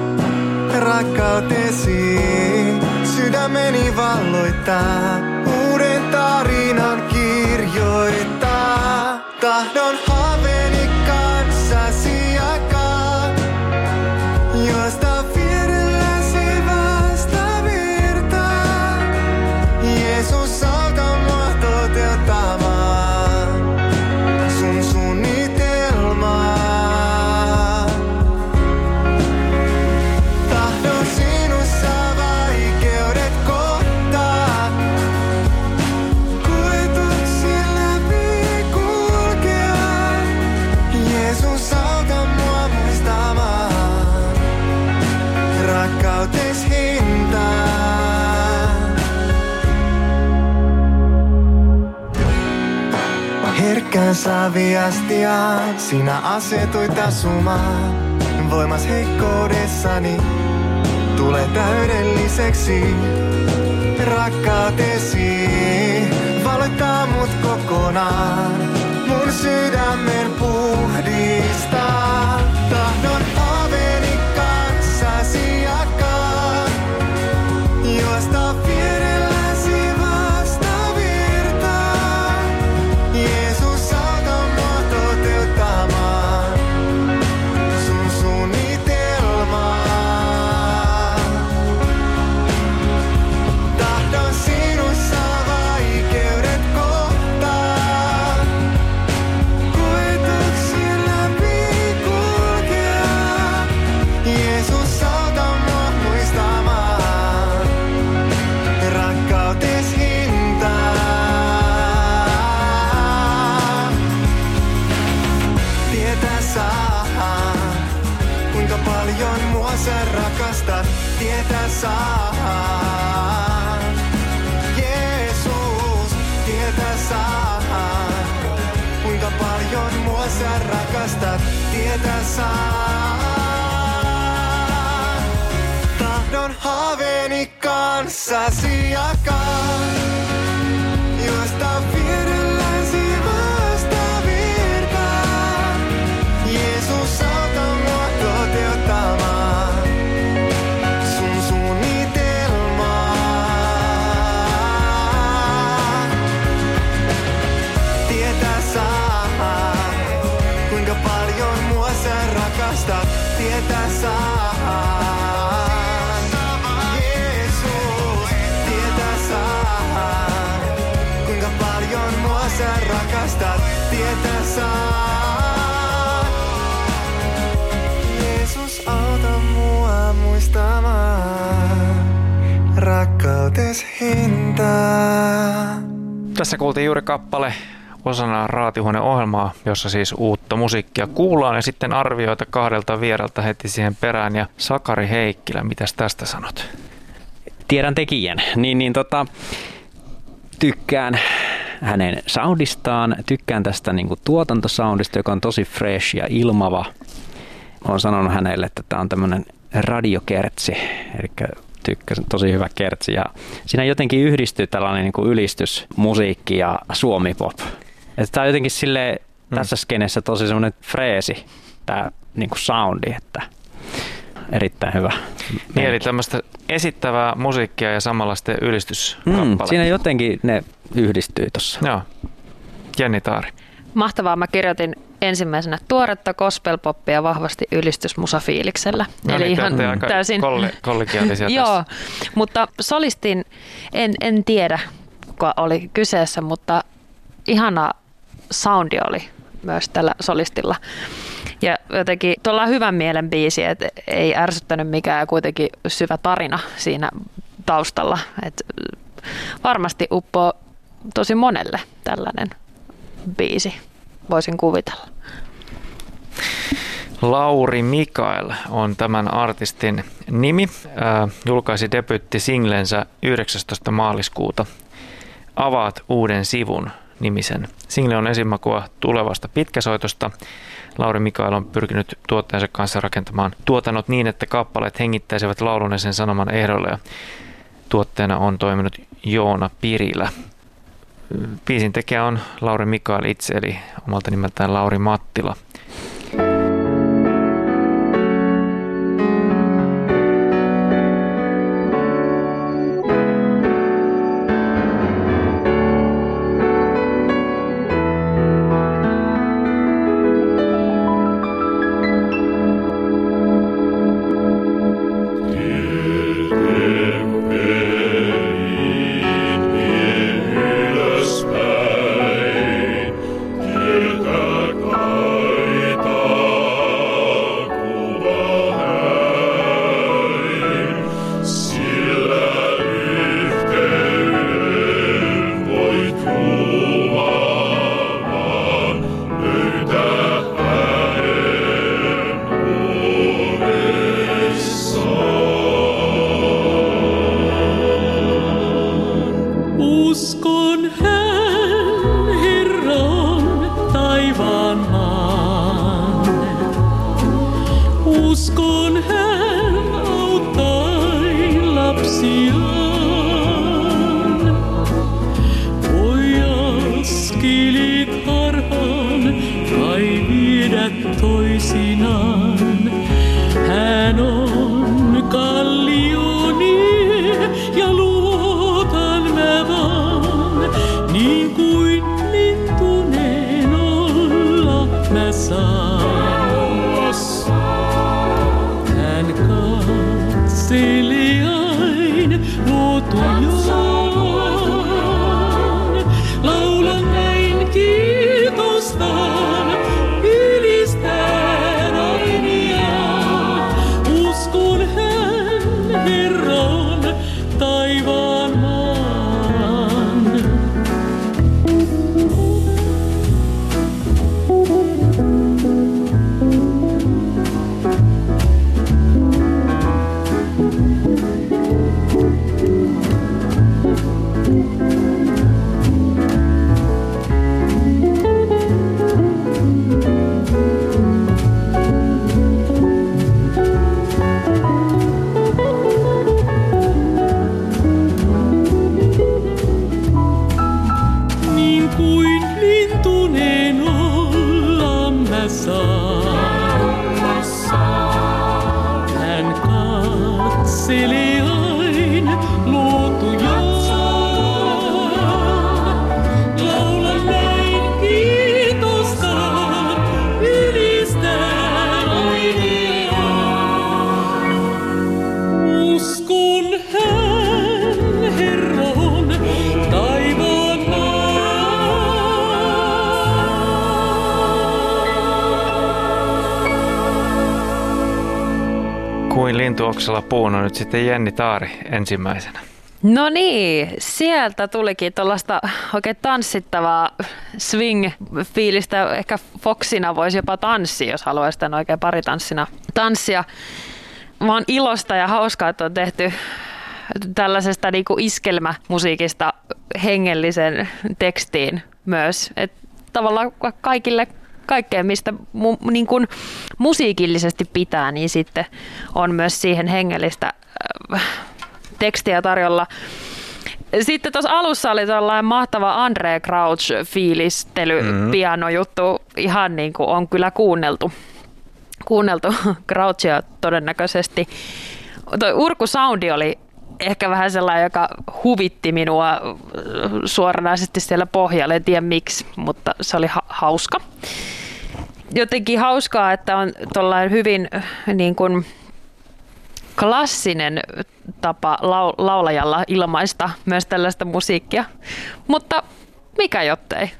Rakkautesi sydämeni valloittaa. Uuden tarinan kirjoittaa. Tahdon haaveeni kanssasi jakaa. Juosta vierelläsi vasta virtaa. Jeesus auta mua toteuttamaan sun suunnitelmaa. Tahdon sinussa vaikeudet kohtaa. Koetuksen läpi kulkea. Jeesus auta mua muistamaan rakkautes hintaa. Herkkään saviastia sinä asetuit asumaan. Voimas heikkoudessani tule täydelliseksi. Rakkautesi valottaa mut kokonaan. Mun sydämen puhdistaa. Tahdon haaveeni kanssasi jakaa. Juosta vierelläsi vasta virtaa. Jeesus auta mua toteuttamaan sun suunnitelmaa. Tahdon sinussa vaikeudet kohtaa. Koetuksen läpi kulkea. Jeesus auta mua muistamaan rakkautes hintaa. Tietää saa, kuinka paljon mua sä rakastat. Tietää saa, Jeesus. Tietää saa, kuinka paljon mua sä rakastat. Tietää saa. Tahdon haaveeni kanssasi jakaa. Juosta vierelläsi vasta virtaa. Jeesus auta mua toteuttamaan sun suunnitelmaa. Tietää saa, kuinka paljon mua sä rakastat. Tietää saa. Jeesus, tietää saa, kuinka paljon mua sä rakastat. Tietää saa. Jeesus auta mua muistamaan rakkautes hintaa. Tässä kuultiin juuri kappale osana Raatihuone-ohjelmaa, jossa siis uutta musiikkia kuullaan ja sitten arvioita kahdelta vieralta heti siihen perään. Ja Sakari Heikkilä, mitäs tästä sanot? Tiedän tekijän. Niin, niin tota, tykkään hänen soundistaan, tykkään tästä niin kuin tuotantosoundista, joka on tosi fresh ja ilmava. Olen sanonut hänelle, että tämä on tämmöinen radiokertsi, eli tykkäsin, tosi hyvä kertsi. Ja siinä jotenkin yhdistyy tällainen niin kuin ylistysmusiikki ja suomipop. Tämä on jotenkin silleen, hmm. tässä skenessä tosi semmoinen freesi, tämä niin kuin soundi, että erittäin hyvä. Niin, eli tämmöistä esittävää musiikkia ja samalla sitten ylistyskappale. Mm, siinä jotenkin ne yhdistyy tuossa. Joo. Jenni Taari. Mahtavaa. Mä kirjoitin ensimmäisenä tuoretta gospel-poppia vahvasti ylistysmusafiiliksellä. No Eli niin, ihan aika täysin kolle, kollegiaalisia Joo, mutta solistin, en, en tiedä kuka oli kyseessä, mutta ihana soundi oli myös tällä solistilla. Ja jotenkin tuolla on hyvän mielen biisi, että ei ärsyttänyt mikään kuitenkin syvä tarina siinä taustalla. Et varmasti uppoo tosi monelle tällainen biisi, voisin kuvitella. Lauri Mikael on tämän artistin nimi. Äh, julkaisi debyyttisinglensä yhdeksästoista maaliskuuta. Avaat uuden sivun -nimisen. Single on esimakua tulevasta pitkäsoitosta. Lauri Mikael on pyrkinyt tuottajansa kanssa rakentamaan tuotannot niin, että kappaleet hengittäisivät laulun ja sen sanoman ehdolle. Ja tuottajana on toiminut Joona Pirilä. Biisin tekijä on Lauri Mikael itse, eli omalta nimeltään Lauri Mattila. Kuin lintuoksella puuna nyt sitten Jenni Taari ensimmäisenä. No niin, sieltä tulikin tuollaista oikein tanssittavaa swing-fiilistä. Ehkä Foxina voisi jopa tanssia, jos haluaisi tämän oikein paritanssina tanssia. Vaan ilosta ja hauskaa, että on tehty tällaisesta niin kuin iskelmämusiikista hengellisen tekstiin myös. Et tavallaan kaikille kaikkea, mistä mu, niin kuin musiikillisesti pitää, niin sitten on myös siihen hengellistä äh, tekstiä tarjolla. Sitten tuossa alussa oli tällainen mahtava Andre Crouch-fiilistely, mm-hmm. pianojuttu, ihan niin kuin on kyllä kuunneltu. Kuunneltu Crouchia todennäköisesti. Toi urkusoundi oli ehkä vähän sellainen, joka huvitti minua suoranaisesti siellä pohjalla. En tiedä miksi, mutta se oli ha- hauska. Jotenkin hauskaa, että on tuollainen hyvin niin kuin klassinen tapa lau- laulajalla ilmaista myös tällaista musiikkia. Mutta mikä jottei?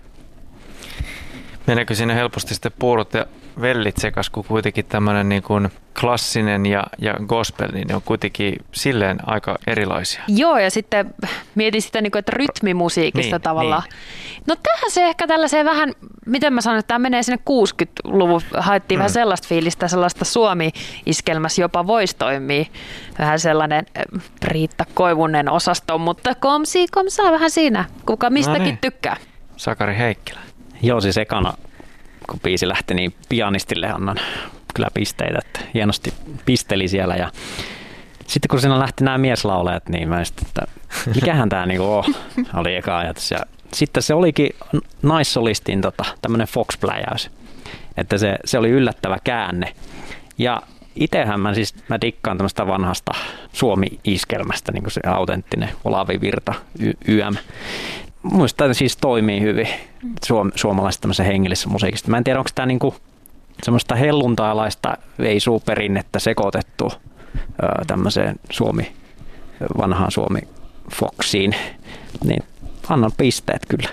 Meneekö siinä helposti sitten puurot ja vellit sekas, kun kuitenkin tämmöinen niin kuin klassinen ja, ja gospel, niin ne on kuitenkin silleen aika erilaisia. Joo, ja sitten mietin sitä, niin kuin, että rytmimusiikista niin, tavallaan. Niin. No tähän se ehkä tällaiseen vähän, miten mä sanon, että tämä menee sinne kuusikymmentäluvun, haettiin mm. vähän sellaista fiilistä, sellaista Suomi-iskelmässä jopa voisi toimia. Vähän sellainen Riitta Koivunen osasto, mutta komsi, komsaa vähän siinä, kuka mistäkin no niin. tykkää. Sakari Heikkilä. Joo, siis ekana, kun biisi lähti, niin pianistille annan kyllä pisteitä, että hienosti pisteli siellä. Ja sitten kun siinä lähti nämä mieslaulajat, niin mä sitten, että mikähän tämä niinku on, oli eka ajatus. Ja sitten se olikin naissolistin tota, tämmöinen Fox-pläjäys, että se, se oli yllättävä käänne. Ja itsehän mä siis, mä dikkaan tämmöistä vanhasta Suomi-iskelmästä, niin kuin se autenttinen Olavi Virta, y- YM. Muista siis toimii hyvin suom- suomalaisessa tämmöisessä hengellisessä musiikissa. Mä en tiedä, onko tämä niinku semmoista helluntailaista veisuu-perinnettä sekoitettu öö, tämmöiseen Suomi, vanhaan Suomi-foksiin. Niin annan pisteet kyllä.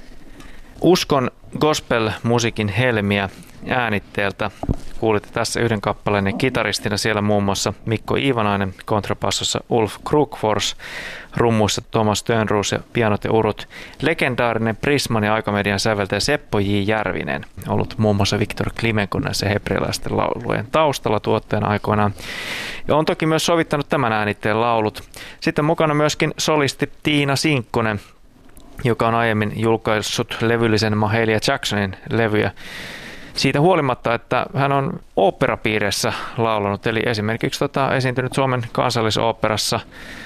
Uskon gospel-musiikin helmiä äänitteeltä. Kuulitte tässä yhden kappaleen ja kitaristina siellä muun muassa Mikko Iivanainen, kontrabassossa Ulf Krukfors, rummuissa Thomas Tönruus ja pianot ja urut. Legendaarinen Prisman ja Aikamedian säveltäjä Seppo J. Järvinen, ollut muun muassa Viktor Klimenkon näissä hebrealaisten laulujen taustalla tuottajana aikoinaan. Ja on toki myös sovittanut tämän äänitteen laulut. Sitten mukana myöskin solisti Tiina Sinkkonen, joka on aiemmin julkaissut levyllisen Mahalia Jacksonin levyjä. Siitä huolimatta, että hän on oopperapiireissä laulanut, eli esimerkiksi tota, esiintynyt Suomen kansallisoopperassa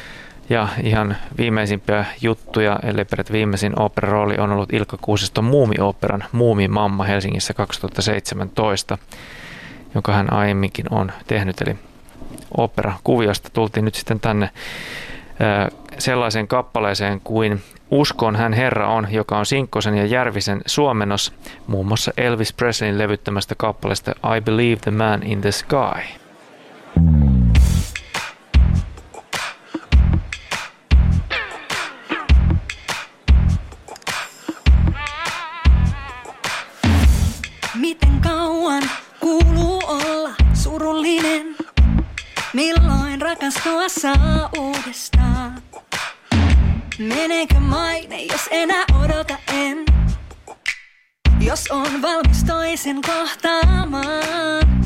ja ihan viimeisimpiä juttuja, ellei peräti viimeisin oopperarooli on ollut Ilkka Kuusiston Muumi-oopperan Muumi-mamma Helsingissä kaksituhattaseitsemäntoista, jonka hän aiemminkin on tehnyt, eli oopperakuviosta tultiin nyt sitten tänne sellaiseen kappaleeseen kuin Uskon hän Herra on, joka on Sinkkosen ja Järvisen suomennos muun muassa Elvis Presleyn levyttämästä kappaleesta I Believe the Man in the Sky. Miten kauan kuuluu olla surullinen? Milloin rakastua saa uudestaan? Meneekö maine, jos enää odota en? Jos on valmis toisen kohtaamaan.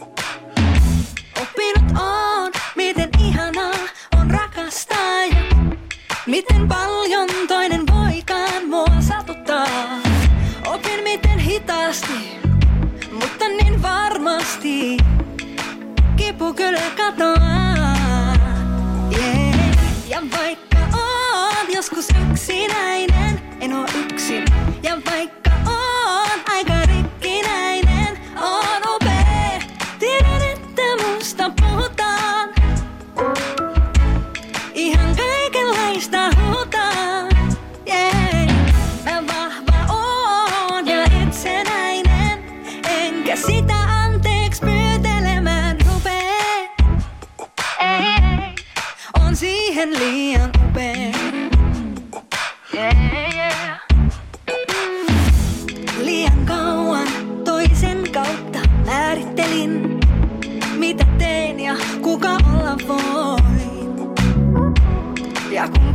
Oppinut on, miten ihanaa on rakastaa ja miten paljon toinen voikaan mua satuttaa. Opin miten hitaasti, mutta niin varmasti kipu kyllä katoaa. Yeah. Ja vaikka on joskus yksinäinen, en oo yksin. Ja vaikka on aika rikkinäinen, on upea. Tiedän, että musta puhutaan. Ihan kaikenlaista huutaan. Yeah. Mä vahva oon ja itsenäinen, enkä sitä anteeksi pyytelemään rupee. Ei, ei. On siihen liian upea. Yeah, yeah. Liian kauan toisen kautta määrittelin, mitä teen ja kuka olla voi. Ja kun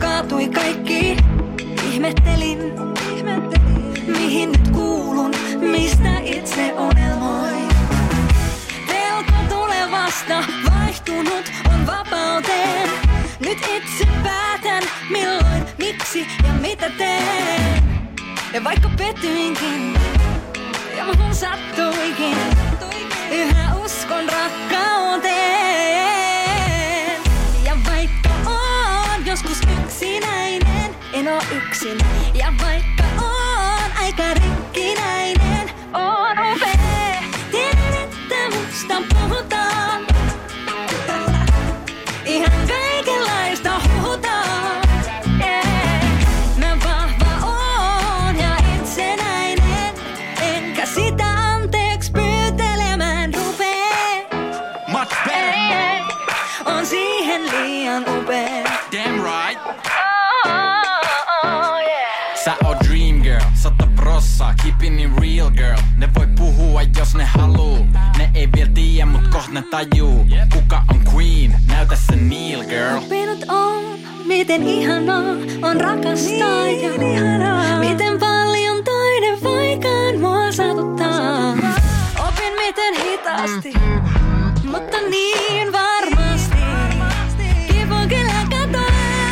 Ja vaikka pettyinkin, ja muhun sattuikin, yhä uskon rakkauteen. Ja vaikka on joskus yksinäinen, en oo yksin. Ja vaikka on aika rikkinäinen, on upea. Tiedän, että musta puhutaan. Ihan kaikenlaista huhutaan. Yeah. Mä vahva oon ja itsenäinen, enkä sitä anteeksi pyytelemään rupee. Much better. Ei, on siihen liian upea. Damn right. Oh, oh, yeah. Sä oot dream girl, sata prossa, keeping it real girl. Ne voi puhua jos ne haluu, ne ei vielä tiedä mut koht ne tajuu. Kuka on queen, näytä se Neil girl. Oppinut on, miten ihanaa on rakastaa ja miten paljon toinen voikaan mua satuttaa. Opin miten hitaasti, mutta niin varmasti. Kipu kyllä katoaa.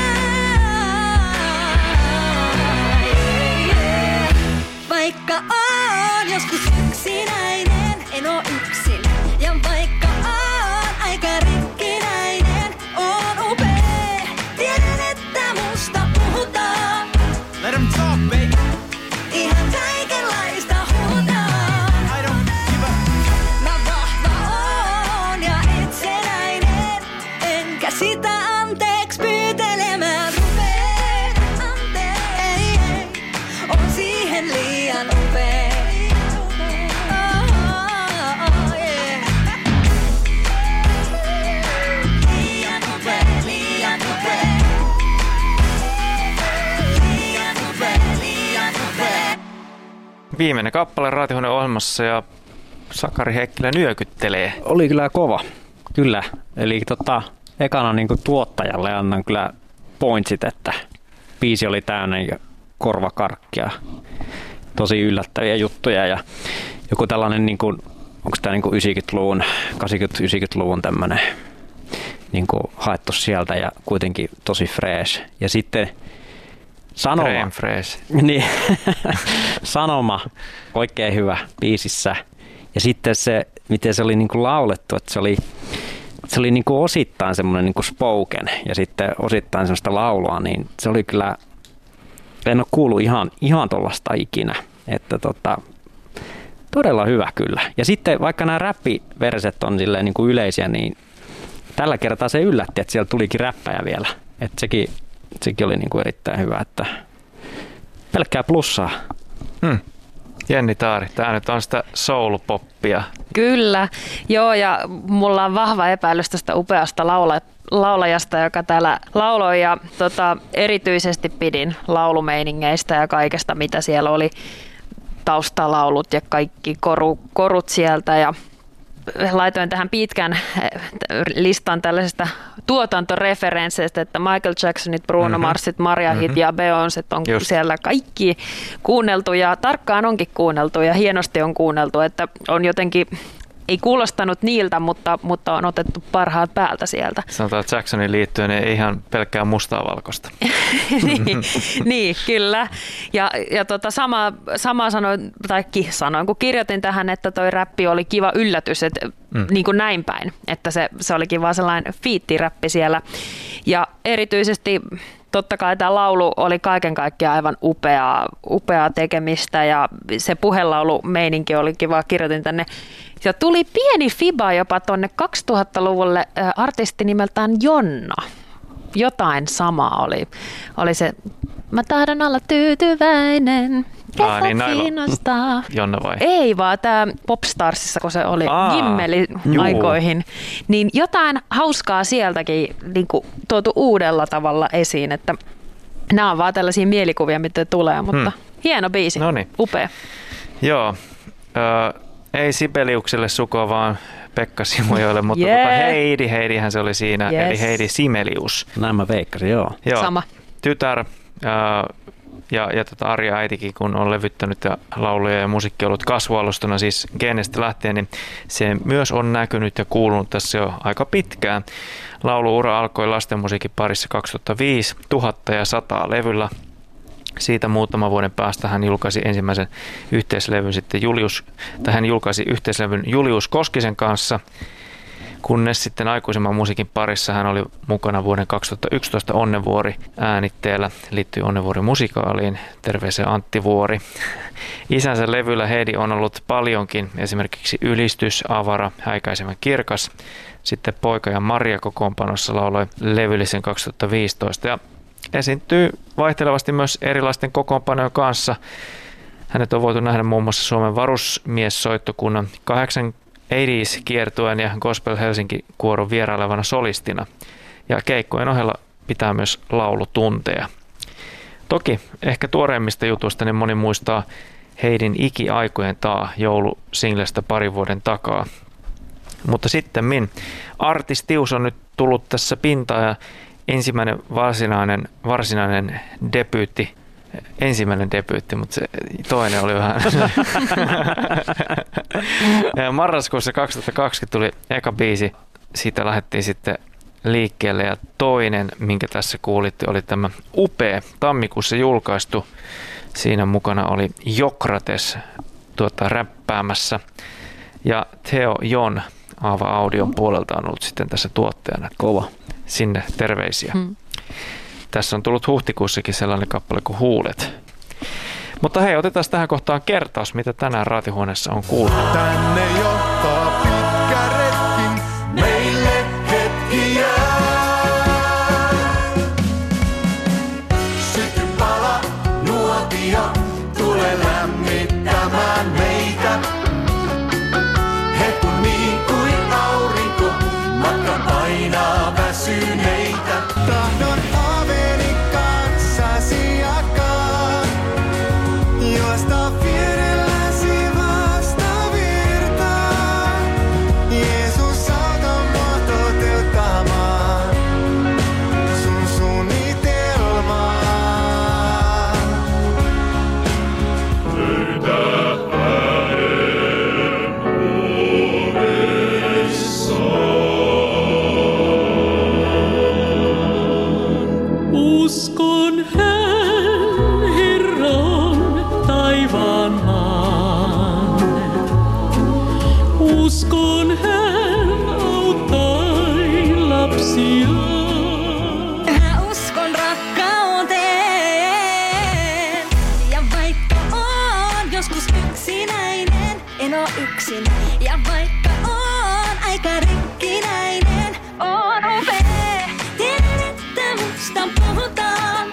Vaikka on joskus yksinäinen, en oo yksin. Ja vaikka on aika rikkinäinen, on upea. Tiedän, että musta puhutaan. Let 'em talk, baby. Ihan kaikenlaista huutaan. I don't give a... Mä vahva oon ja itsenäinen, enkä sitä anteeksi pyytelemään rupee. Anteeksi, on siihen liian upea. Oh, oh, yeah. Liian upea, liian upea. Liian upea, liian upea. Viimeinen kappale Raatihuoneen ohjelmassa ja Sakari Heikkilä nyökyttelee. Oli kyllä kova, kyllä. Eli tota, ekana niin kuin tuottajalle annan kyllä pointsit, että biisi oli täynnä ja korvakarkkia. Tosi yllättäviä juttuja ja joku tällainen, niin kuin, onko tämä niin kuin yhdeksänkymmentäluvun, kahdeksankymmentä-yhdeksänkymmentäluvun tämmöinen niin kuin haettu sieltä ja kuitenkin tosi fresh. Ja sitten sanoma. Crème fraîche. Niin, sanoma oikein hyvä biisissä. Ja sitten se, miten se oli niin kuin laulettu, että se oli, se oli niin kuin osittain semmoinen niin kuin spoken ja sitten osittain semmoista laulua, niin se oli kyllä, en ole kuullut ihan, ihan tollaista ikinä. Että tota, todella hyvä kyllä. Ja sitten vaikka nämä räppiverset on silleen niin kuin yleisiä, niin tällä kertaa se yllätti, että siellä tulikin räppäjä vielä. Että sekin, sekin oli niin kuin erittäin hyvä, että pelkkää plussaa. Hmm. Jenni Taari, tämä nyt on sitä soul-poppia. Kyllä, joo, ja mulla on vahva epäilys tästä upeasta laula, laulajasta, joka täällä lauloi, ja tota, erityisesti pidin laulumeiningeistä ja kaikesta, mitä siellä oli, taustalaulut ja kaikki koru, korut sieltä, ja laitoin tähän pitkän listan tällaisista tuotantoreferensseistä, että Michael Jacksonit, Bruno mm-hmm. Marsit, Mariahit mm-hmm. ja Beyoncé on Just. siellä kaikki kuunneltu ja tarkkaan onkin kuunneltu ja hienosti on kuunneltu, että on jotenkin, ei kuulostanut niiltä, mutta, mutta on otettu parhaat päältä sieltä. Sanotaan, että Jacksonin liittyen ei ihan pelkkää mustaa valkoista. niin, niin, kyllä. Ja, ja tota, sama, sama sanoin, tai sanoin, kun kirjoitin tähän, että toi räppi oli kiva yllätys, että mm. niin kuin näin päin, että se, se olikin vaan sellainen fiittiräppi siellä. Ja erityisesti totta kai tämä laulu oli kaiken kaikkiaan aivan upeaa, upeaa tekemistä ja se puhelaulumeininki oli kiva, kirjoitin tänne. Ja tuli pieni fiba jopa tuonne kaksituhattaluvulle äh, artisti nimeltään Jonna. Jotain samaa oli. Oli se, mä tahdon olla tyytyväinen, ketä Aa, niin kiinnostaa. Jonna vai? Ei vaan tämä Popstarsissa, kun se oli Gimmeli-aikoihin, niin jotain hauskaa sieltäkin niin kuin tuotu uudella tavalla esiin, että nämä on vaan tällaisia mielikuvia, mitä tulee, mutta hmm. hieno biisi, Noniin. upea. Joo, äh, ei Sibeliukselle suko, vaan Pekka Simojoelle, mutta yeah. tota Heidi, Heidihän se oli siinä, yes. eli Heidi Simelius. Näin mä veikkasin, joo. joo. Sama. Tytär äh, ja, ja tota Arja äitikin, kun on levyttänyt ja lauluja ja musiikki ollut kasvualustana siis geenestä lähtien, niin se myös on näkynyt ja kuulunut tässä jo aika pitkään. Lauluura alkoi lastenmusiikin parissa kaksituhattaviisi, tuhatta ja sataa levyllä. Siitä muutama vuoden päästä hän julkaisi ensimmäisen yhteislevyn sitten Julius, tai hän julkaisi yhteislevyn Julius Koskisen kanssa, kunnes sitten aikuisemman musiikin parissa hän oli mukana vuoden kaksituhattayksitoista Onnenvuori äänitteellä, liittyi Onnenvuori musikaaliin, terveisiä Antti Vuori. Isänsä levyllä Heidi on ollut paljonkin, esimerkiksi Ylistys, Avara, Häikäisevän kirkas. Sitten Poika ja Maria kokoonpanossa lauloi levyllisen kaksituhattaviisitoista ja esiintyy vaihtelevasti myös erilaisten kokoonpanojen kanssa. Hänet on voitu nähdä muun muassa Suomen varusmiessoittokunnan kahdeksan eighties-kiertueen ja Gospel Helsinki-kuoron vierailevana solistina. Ja keikkojen ohella pitää myös laulutunteja. Toki ehkä tuoreimmista jutuista niin moni muistaa Heidin Ikiaikojen taa joulusinglestä parin vuoden takaa. Mutta sittemmin artistius on nyt tullut tässä pintaan ja ensimmäinen varsinainen, varsinainen debyytti, ensimmäinen debyytti, mutta se toinen oli vähän. Marraskuussa kaksituhattakaksikymmentä tuli eka biisi, siitä lähdettiin sitten liikkeelle ja toinen, minkä tässä kuulitte, oli tämä Upea, tammikuussa julkaistu. Siinä mukana oli Jokrates tuota, räppäämässä ja Theo Jon Aava Audion puolelta on ollut sitten tässä tuottajana. Kova. Sinne terveisiä. Hmm. Tässä on tullut huhtikuussakin sellainen kappale kuin Huulet. Mutta hei, otetaan tähän kohtaan kertaus, mitä tänään Raatihuoneessa on kuultu. Tänne johtaa pitkä retki, meille hetki jää. Syty pala, nuotio, tule lämmittämään meitä. Hetku niin kuin aurinko, matka painaa väsyneitä. Tahdon aveni kanssasi jakaa, juosta vierelläsi vastavirtaa. Jeesus, auta mua toteuttamaan sun suunnitelmaa. Pyytä hänen huomissaan. Uskon hän, Herra on taivaan maan. Uskon hän auttai lapsiaan. Mä uskon rakkauteen. Ja vaikka oon joskus yksinäinen, en oo yksin. Ja vaikka oon aika rikkinäinen, oon upea. Tiedän, että musta puhutaan.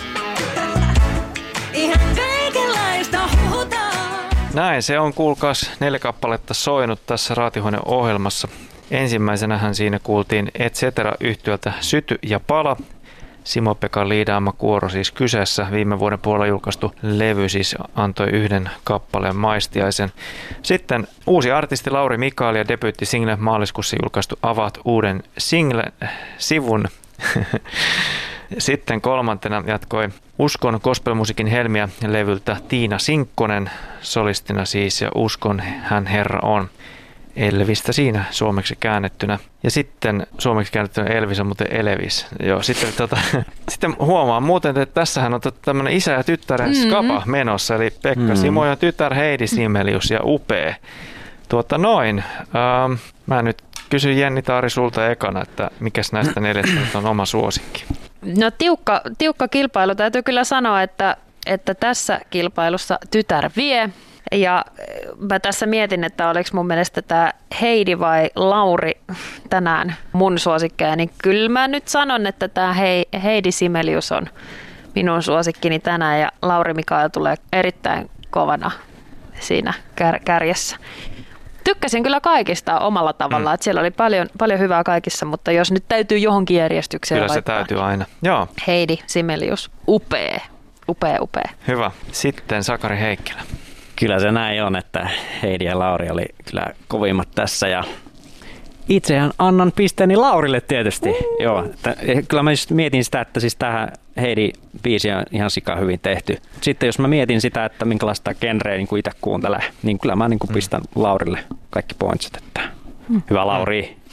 Ihan kaikenlaista huhutaan. Näin se on, kuulkaas, neljä kappaletta soinut tässä Raatihuoneen ohjelmassa. Ensimmäisenähän siinä kuultiin Et cetera -yhtyöltä Syty ja pala. Simo-Pekan liidaama kuoro siis kyseessä. Viime vuoden puolella julkaistu levy siis antoi yhden kappaleen maistiaisen. Sitten uusi artisti Lauri Mikael ja debyytti-single maaliskuussa julkaistu Avaat uuden single-sivun. Sitten kolmantena jatkoi Uskon gospelmusiikin helmiä levyltä Tiina Sinkkonen, solistina siis, ja Uskon hän Herra on. Elvistä siinä suomeksi käännettynä. Ja sitten suomeksi käännettynä Elvis on muuten Elvis. Joo, sitten, tota, sitten huomaan muuten, että tässähän on tämmöinen isä ja tyttären mm-hmm. skapa menossa, eli Pekka mm-hmm. Simo ja tytär Heidi Simelius ja Upea. Tuota noin. Ähm, mä nyt kysyn Jenni Taari sulta ekana, että mikäs näistä neljästä on oma suosikki? No tiukka, tiukka kilpailu. Täytyy kyllä sanoa, että, että tässä kilpailussa tytär vie. Ja mä tässä mietin, että oliko mun mielestä tämä Heidi vai Lauri tänään mun suosikkeja, niin kyllä mä nyt sanon, että tämä Heidi Simelius on minun suosikkini tänään ja Lauri Mikael tulee erittäin kovana siinä kär- kärjessä. Tykkäsin kyllä kaikista omalla tavallaan, mm. että siellä oli paljon, paljon hyvää kaikissa, mutta jos nyt täytyy johonkin järjestykseen kyllä laittaa, se täytyy aina. Joo. Heidi Simelius, upea, upea, upea. Hyvä. Sitten Sakari Heikkilä. Kyllä se näin on, että Heidi ja Lauri oli kyllä kovimmat tässä ja itsehän annan pisteeni Laurille tietysti. Mm. Joo, että, kyllä mä just mietin sitä, että siis tähän Heidi-biisi on ihan sika hyvin tehty. Sitten jos mä mietin sitä, että minkälaista genreä niin kuin itse kuuntelee, niin kyllä mä niin kuin pistän mm. Laurille kaikki pointsit, että mm. hyvä Lauri. Mm.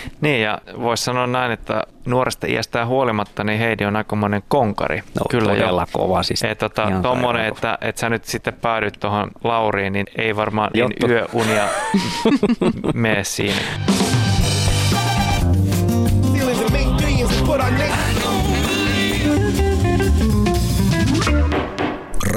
Niin, ja voisi sanoa näin, että nuoresta iästään huolimatta, niin Heidi on aikamoinen konkari. No, Kyllä todella jo. kova. Siis Et, tota, tommonen, että, että sä nyt sitten päädyt tuohon Lauriin, niin ei varmaan niin yöunia mene siinä.